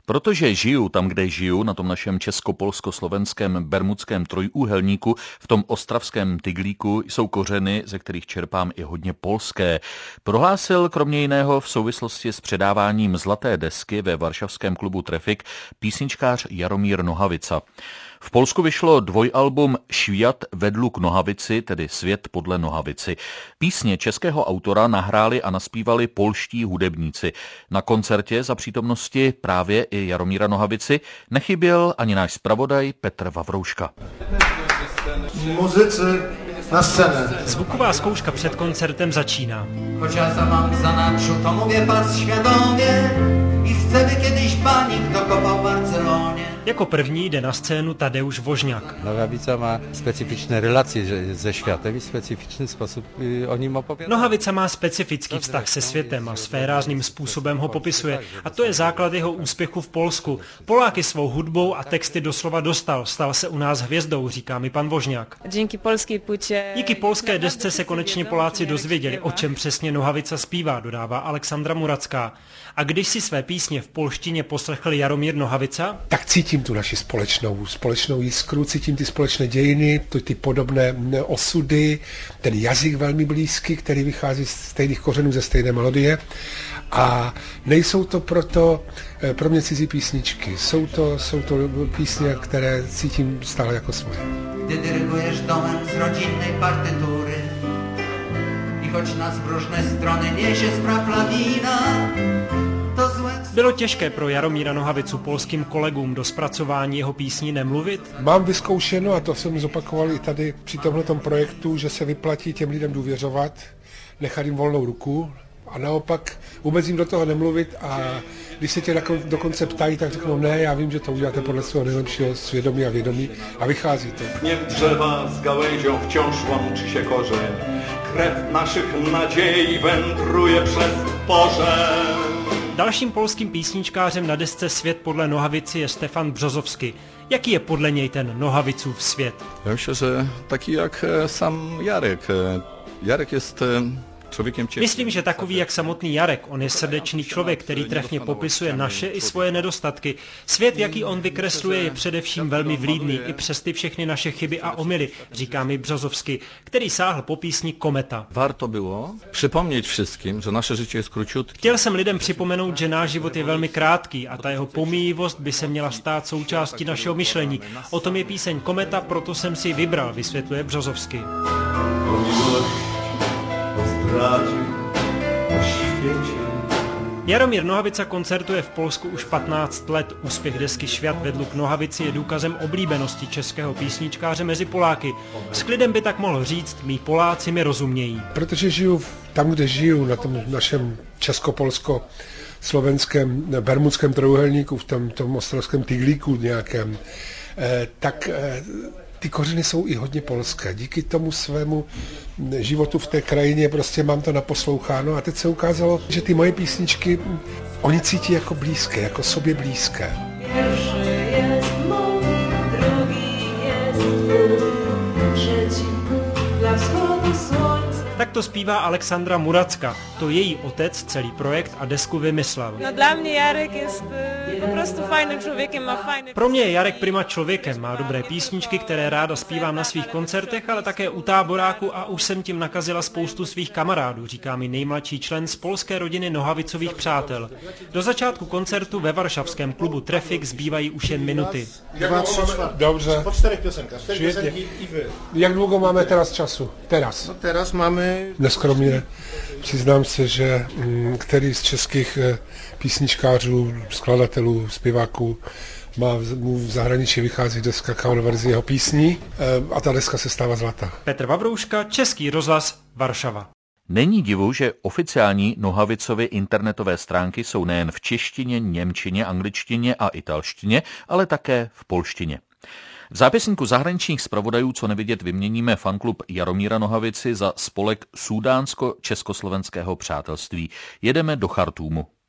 Protože žiju tam, kde žiju, na tom našem česko-polsko-slovenském bermudském trojúhelníku, v tom ostravském tyglíku jsou kořeny, ze kterých čerpám i hodně polské. Prohlásil kromě jiného v souvislosti s předáváním zlaté desky ve varšavském klubu Trefik písničkář Jaromír Nohavica. V Polsku vyšlo dvojalbum Świat według Nohavicy, tedy Svět podle Nohavici. Písně českého autora nahráli a naspívali polští hudebníci. Na koncertě za přítomnosti právě i Jaromíra Nohavici nechyběl ani náš zpravodaj Petr Vavrouška. Muzici na scéně. Zvuková zkouška před koncertem začíná. Choć ja za mam zanadrzu, to mówię pas świadomie i chcę, by kiedyś panik dokopał w Barcelonie. Jako první jde na scénu Tadeusz Woźniak. Nohavica má specificzne relacje ze światem i specyficzny sposób o nim opowiada. Nohavica má specifický vztah se světem a svérázným způsobem ho popisuje. A to je základ jeho úspěchu v Polsku. Poláky svou hudbou a texty doslova dostal. Stal se u nás hvězdou, říká mi pan Woźniak. Díky polské desce se konečně Poláci dozvěděli, o čem přesně Nohavica zpívá, dodává Alexandra Muracká. A když si své písně v polštině poslechl Jaromír Nohavica, tak cítím tu naši společnou jiskru, cítím ty společné dějiny, ty podobné osudy, ten jazyk velmi blízký, který vychází z stejných kořenů, ze stejné melodie. A nejsou to proto pro mě cizí písničky, jsou to písně, které cítím stále jako svoje. Gdy dyrygujesz domem z rodzinnej partytury i choć nas w różne strony niesie spraw lawina, to złe... Bylo těžké pro Jaromíra Nohavicu polským kolegům do zpracování jeho písní nemluvit? Mám vyzkoušeno, a to jsem zopakoval i tady při tomhletom projektu, že se vyplatí těm lidem důvěřovat, nechat jim volnou ruku a naopak vůbec jim do toho nemluvit, a když se tě dokonce ptají, tak řeknou ne, já vím, že to uděláte podle svého nejlepšího svědomí a vědomí, a vychází to. Nie drzewa z gałęzią wciąż łączy się korzeń. Krew naszych nadziei wędruje przez porze. Dalším polským písničkářem na desce Svět podle Nohavici je Stefan Brzozowski. Jaký je podle něj ten Nohavicův svět? Ja myślę, że taki jak sam Jarek. Jarek jest člověkem těch... Myslím, že takový jak samotný Jarek, on je srdečný člověk, který trefně popisuje naše i svoje nedostatky. Svět, jaký on vykresluje, je především velmi vlídný, i přes ty všechny naše chyby a omyly, říká mi Brzozowski, který sáhl po písni Kometa. Warto było przypomnieć wszystkim, że nasze życie jest króciutkie. Chtěl jsem lidem připomenout, že náš život je velmi krátký a ta jeho pomíjivost by se měla stát součástí našeho myšlení. O tom je píseň Kometa, proto jsem si ji vybral, vysvětluje Brzozowski. Jaromír Nohavica koncertuje v Polsku už 15 let. Úspěch desky Świat według Nohavici je důkazem oblíbenosti českého písničkáře mezi Poláky. S klidem by tak mohl říct, mí Poláci mi rozumějí. Protože žiju tam, kde žiju, na tom našem česko-polsko-slovenském bermudském trojúhelníku, v tom ostravském tyglíku nějakém, tak ty kořeny jsou i hodně polské. Díky tomu svému životu v té krajině prostě mám to naposloucháno, a teď se ukázalo, že ty moje písničky oni cítí jako blízké, jako sobě blízké. Tak to zpívá Alexandra Muracka. To její otec celý projekt a desku vymyslel. Dla mě Jarek je po prostu fajným člověkem, má fajné. Pro mě je Jarek prima člověkem, má dobré písničky, které ráda zpívám na svých koncertech, ale také u táboráku, a už jsem tím nakazila spoustu svých kamarádů, říká mi nejmladší člen z polské rodiny Nohavicových přátel. Do začátku koncertu ve varšavském klubu Trefik zbývají už jen minuty. Dobře. Po 4 piosenkách. 4 piosenky i vy. Jak dlouho máme teraz času? Teraz. No teraz máme... Neskromně přiznám se, že který z českých písničkářů, skladatelů, zpěváků mu v zahraničí vychází deska coververze jeho písní, a ta deska se stává zlatá. Petr Vavrouška, Český rozhlas, Varšava. Není divu, že oficiální Nohavicovy internetové stránky jsou nejen v češtině, němčině, angličtině a italštině, ale také v polštině. V zápisníku zahraničních zpravodajů Co nevidět vyměníme fanklub Jaromíra Nohavici za spolek Súdánsko-československého přátelství. Jedeme do Chartúmu.